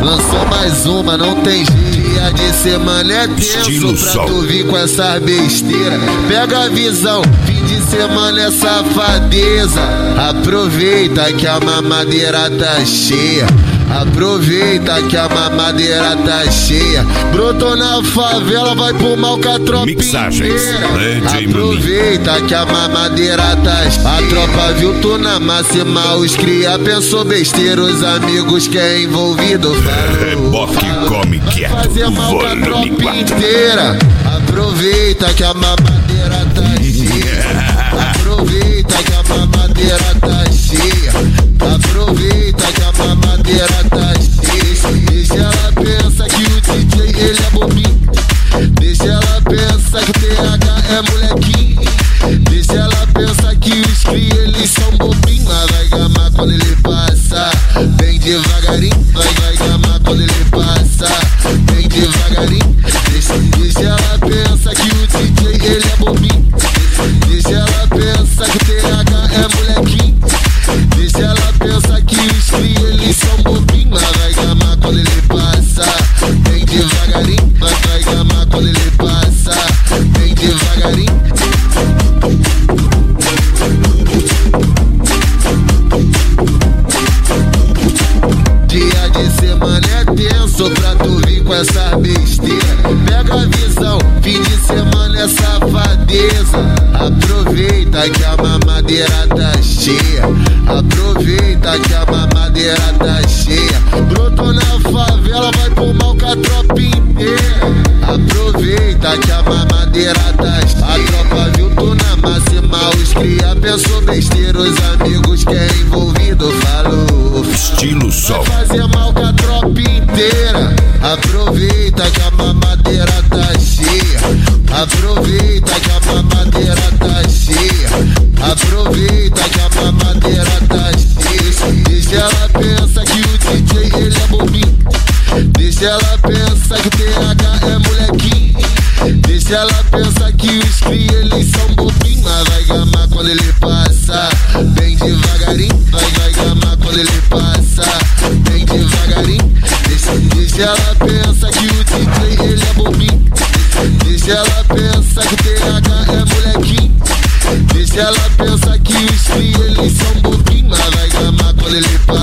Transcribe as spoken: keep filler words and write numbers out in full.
Lançou mais uma, não tem jeito. Dia de semana é tenso pra tu vir com essa besteira. Pega a visão, fim de semana é safadeza. Aproveita que a mamadeira tá cheia. Aproveita que a mamadeira tá cheia. Brotou na favela, vai pro mal com a tropa Mixagens, inteira. Aproveita que a mamadeira tá cheia. A tropa viu tu na máxima, os cria pensou besteira. Os amigos que é envolvido falou, Boque come quieto, fazer mal com a volume tropa quatro. inteira. Aproveita que a mamadeira tá cheia. Aproveita que a mamadeira tá cheia. Aproveita que a mamadeira tá cheia. Deixa ela pensar que o D J ele é bobinho. Deixa ela pensar que o T H é molequinho. Deixa ela pensar que os cria eles são bobinhos. Mas vai gamar quando ele passa, bem devagarinho. Vai, vai gamar quando ele passa, bem devagarinho. Deixa, deixa ela pensar que o D J ele é bobinho. Deixa ela pensar que o T H é molequinho. Deixa ela pensar que os cria eles são bobinhos. Mas vai gamar quando ele passa, bem devagarinho. Vai, vai gamar quando ele passa, bem devagarinho. Dia de semana é tenso pra tu vir com essa besteira. Pega a visão, fim de semana é safadeza. Aproveita que a mamadeira tá cheia. Aproveita que a mamadeira tá cheia. Brotou na favela, vai pro mal com a tropa inteira. Aproveita que a mamadeira tá cheia. A tropa viu tu na máxima, os cria pensou besteira. Os amigos que é envolvido falou, Estilo Sol. vai fazer mal com a tropa inteira. Aproveita que a mamadeira tá cheia. Aproveita que a mamadeira tá cheia. Aproveita que a mamadeira tá cheia. Deixa ela pensar que o D J ele é bobinho. Deixa ela pensar que o T H é molequinho. Deixa ela pensar que os cria eles são bobinhos. Mas vai gamar quando ele passa, bem devagarinho. Vai, vai gamar quando ele passa, bem devagarinho. Deixa, deixa ela pensar que o D J ele é bobinho. Deixa ela pensar que o T H é molequinho. Deixa ela pensar que os cria eles são bobinhos. Mas vai gamar quando ele passa.